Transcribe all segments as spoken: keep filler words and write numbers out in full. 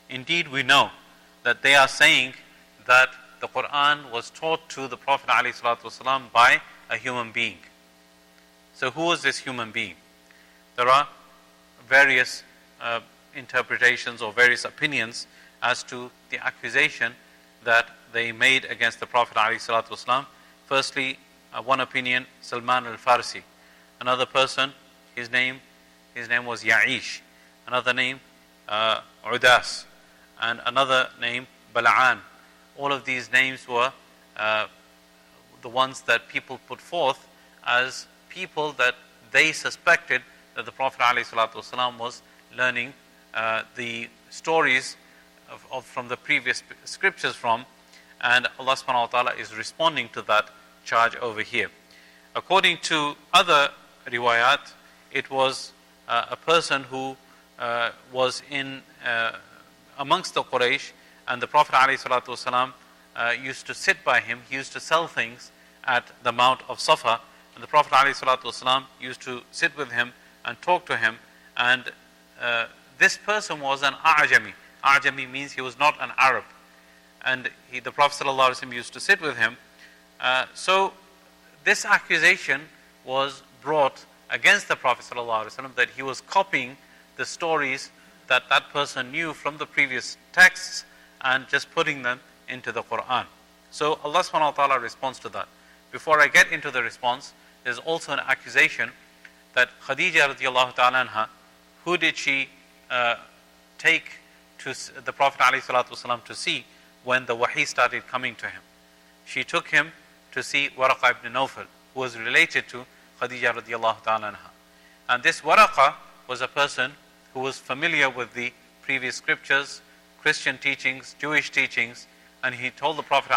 Indeed, we know that they are saying that the Quran was taught to the Prophet ﷺ by a human being. So who was this human being? There are various uh, interpretations or various opinions as to the accusation that they made against the Prophet ﷺ. Firstly, uh, one opinion, Salman al-Farsi. Another person, his name, his name was Ya'ish. Another name, uh, Udas. And another name, Bala'an. All of these names were uh, the ones that people put forth as people that they suspected that the Prophet ﷺ was learning uh, the stories of, of from the previous scriptures from, and Allah subhanahu wa ta'ala is responding to that charge over here. According to other riwayat, it was uh, a person who uh, was in uh, amongst the Quraysh, and the Prophet ﷺ uh, used to sit by him. He used to sell things at the Mount of Safa, and the Prophet ﷺ used to sit with him and talk to him, and uh, this person was an A'jami. A'jami means he was not an Arab, and he, the Prophet ﷺ used to sit with him. Uh, so this accusation was brought against the Prophet ﷺ that he was copying the stories that that person knew from the previous texts and just putting them into the Quran. So Allah subhanahu wa ta'ala responds to that. Before I get into the response, there's also an accusation that Khadija radiallahu ta'ala anha, who did she uh, take to the Prophet ﷺ to see when the wahi started coming to him? She took him to see Waraqa ibn Nawfal, who was related to Khadija radiallahu ta'ala anha. And this Waraqa was a person who was familiar with the previous scriptures, Christian teachings, Jewish teachings, and he told the Prophet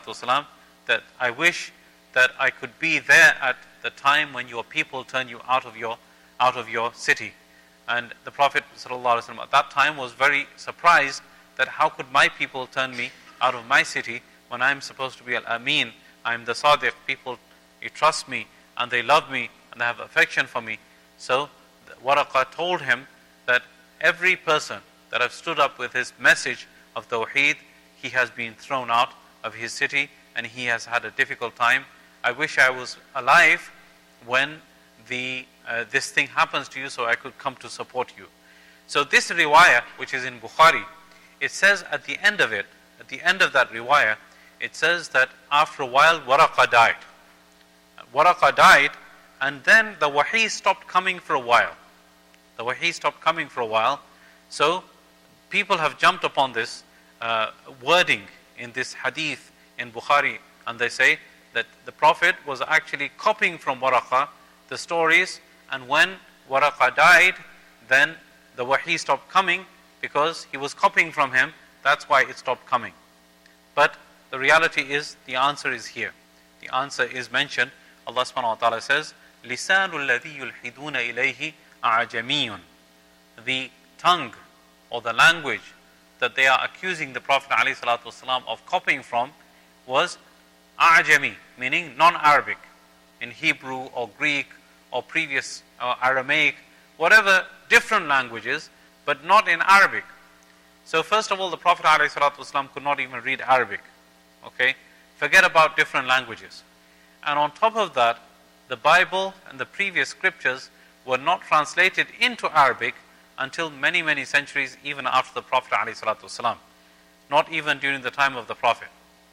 ﷺ that I wish that I could be there at the time when your people turn you out of your out of your city. And the Prophet ﷺ at that time was very surprised that how could my people turn me out of my city when I'm supposed to be al-Amin, I'm the Sadiq, people, you trust me and they love me and they have affection for me. So Waraqa told him that every person that have stood up with his message of Tawheed, he has been thrown out of his city and he has had a difficult time. I wish I was alive when the uh, this thing happens to you so I could come to support you. So this riwayah, which is in Bukhari, it says at the end of it, at the end of that riwayah, it says that after a while Waraqa died. Waraqa died, and then the wahi stopped coming for a while. The wahi stopped coming for a while. So people have jumped upon this uh, wording in this hadith in Bukhari, and they say that the Prophet was actually copying from Waraqa the stories, and when Waraqa died, then the wahi stopped coming because he was copying from him. That's why it stopped coming. But the reality is, the answer is here. The answer is mentioned. Allah subhanahu wa ta'ala says, لِسَانُ الَّذِي يُلْحِدُونَ إِلَيْهِ أَعْجَمِيٌّ. The tongue or the language that they are accusing the Prophet ﷺ of copying from was A'jami, meaning non-Arabic, in Hebrew or Greek or previous uh, Aramaic, whatever different languages, but not in Arabic. So first of all, the Prophet ﷺ could not even read Arabic. Okay, forget about different languages. And on top of that, the Bible and the previous scriptures were not translated into Arabic until many, many centuries, even after the Prophet ﷺ. Not even during the time of the Prophet.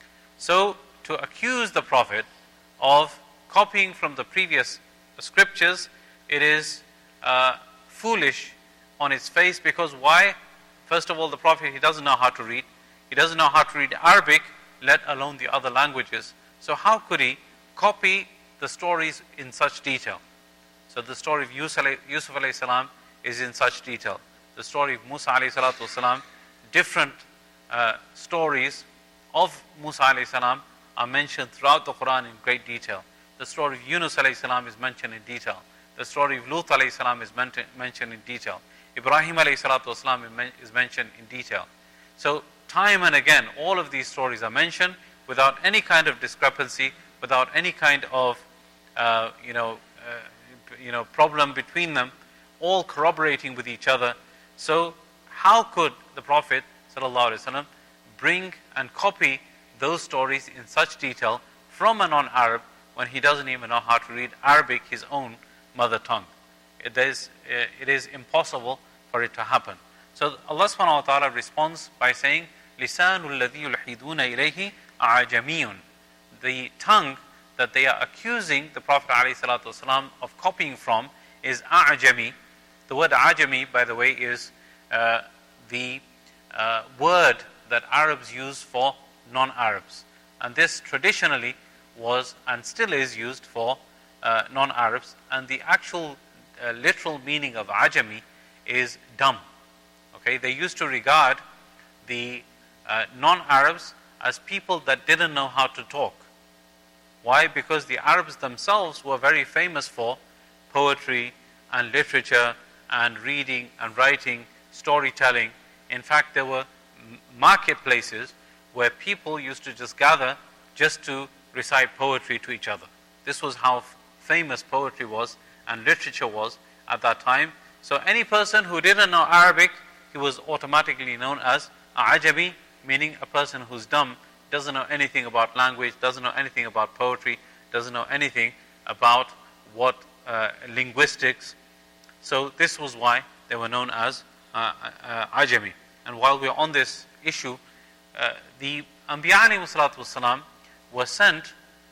So to accuse the Prophet of copying from the previous scriptures, it is uh, foolish on its face, because why? First of all, the Prophet, he doesn't know how to read. He doesn't know how to read Arabic, let alone the other languages. So how could he copy the stories in such detail? So the story of Yusuf alayhi salam is in such detail. The story of Musa alayhi salatu wasalam, different uh, stories of Musa alayhi salam are mentioned throughout the Quran in great detail. The story of Yunus alayhi salam is mentioned in detail. The story of Lut alayhi salam is mentioned in detail. Ibrahim alayhi salatu wasalam is mentioned in detail. So time and again, all of these stories are mentioned without any kind of discrepancy, without any kind of uh, you know, uh, you know, problem between them, all corroborating with each other. So how could the Prophet sallallahu alaihi wasallam bring and copy those stories in such detail from a non-Arab when he doesn't even know how to read Arabic, his own mother tongue. It is, it is impossible for it to happen. So Allah subhanahu wa ta'ala responds by saying, لِسَانُ الَّذِي يُلْحِدُونَ إِلَيْهِ أَعْجَمِيٌّ. The tongue that they are accusing the Prophet ﷺ of copying from is a'jami. The word a'jami, by the way, is uh, the uh, word that Arabs use for non-Arabs. And this traditionally was and still is used for uh, non-Arabs. And the actual uh, literal meaning of ajami is dumb. Okay, they used to regard the uh, non-Arabs as people that didn't know how to talk. Why? Because the Arabs themselves were very famous for poetry and literature and reading and writing, storytelling. In fact, there were marketplaces where people used to just gather just to recite poetry to each other. This was how famous poetry was and literature was at that time. So any person who didn't know Arabic, he was automatically known as A'jami, meaning a person who's dumb, doesn't know anything about language, doesn't know anything about poetry, doesn't know anything about what uh, linguistics. So this was why they were known as uh, uh, Ajami. And while we're on this issue, uh, the Anbiya alayhi salatu wasalam were sent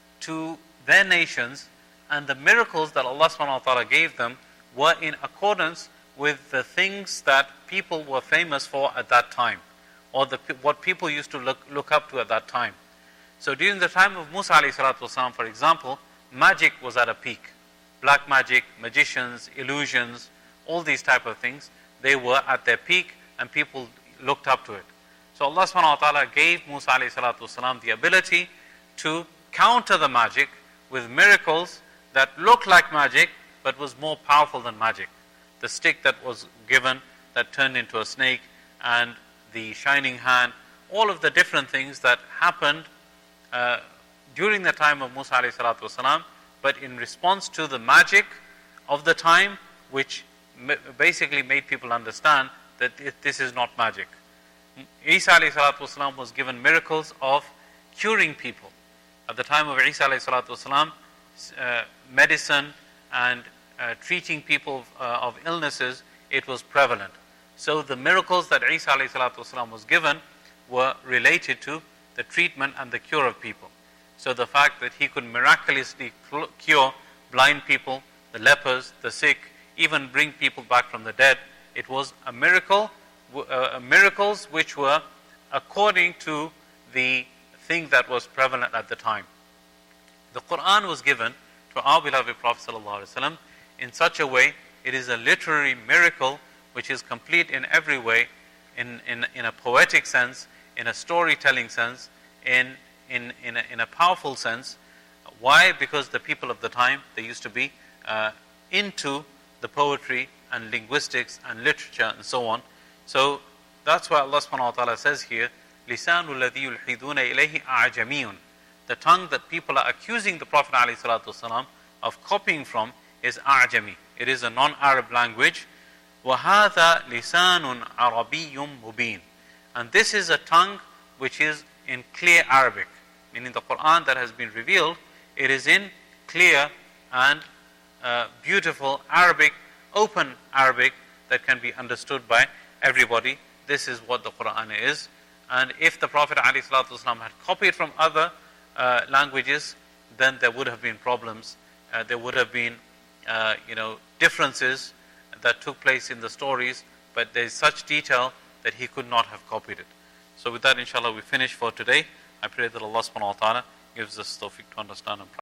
to their nations, and the miracles that Allah subhanahu wa ta'ala gave them were in accordance with the things that people were famous for at that time, or the, what people used to look, look up to at that time. So during the time of Musa alayhi salatu wasalam, for example, magic was at a peak. Black magic, magicians, illusions, all these type of things, they were at their peak and people looked up to it. So Allah subhanahu wa ta'ala gave Musa alayhi salatu wasalam the ability to counter the magic with miracles that looked like magic but was more powerful than magic. The stick that was given that turned into a snake, and the shining hand, all of the different things that happened uh, during the time of Musa alayhi salatu wasalam, but in response to the magic of the time, which basically made people understand that it, this is not magic. Isa alayhi salatu wasalam was given miracles of curing people. At the time of Isa alayhi salatu wasalam, uh, medicine and uh, treating people uh, of illnesses, it was prevalent. So the miracles that Isa alayhi salatu wasalam was given were related to the treatment and the cure of people. So the fact that he could miraculously cure blind people, the lepers, the sick, even bring people back from the dead, it was a miracle, uh, miracles which were according to the thing that was prevalent at the time. The Quran was given to our beloved Prophet ﷺ in such a way, it is a literary miracle which is complete in every way, in, in, in a poetic sense, in a storytelling sense, in, in, in, a, in a powerful sense. Why? Because the people of the time, they used to be uh, into the poetry and linguistics and literature and so on. So that's why Allah subhanahu wa ta'ala says here, لِسَانُ الَّذِي يُلْحِدُونَ إِلَيْهِ أَعْجَمِيٌّ. The tongue that people are accusing the Prophet ﷺ of copying from is A'jami. It is a non-Arab language. وَهَذَا لِسَانٌ عَرَبِيٌّ مُبِينٌ. And this is a tongue which is in clear Arabic. Meaning the Quran that has been revealed, it is in clear and uh, beautiful Arabic, open Arabic that can be understood by everybody. This is what the Quran is. And if the Prophet ﷺ had copied from other uh, languages, then there would have been problems. Uh, there would have been, uh, you know, differences that took place in the stories, but there is such detail that he could not have copied it. So with that, inshallah, we finish for today. I pray that Allah subhanahu wa ta'ala gives us tawfiq to understand and practice.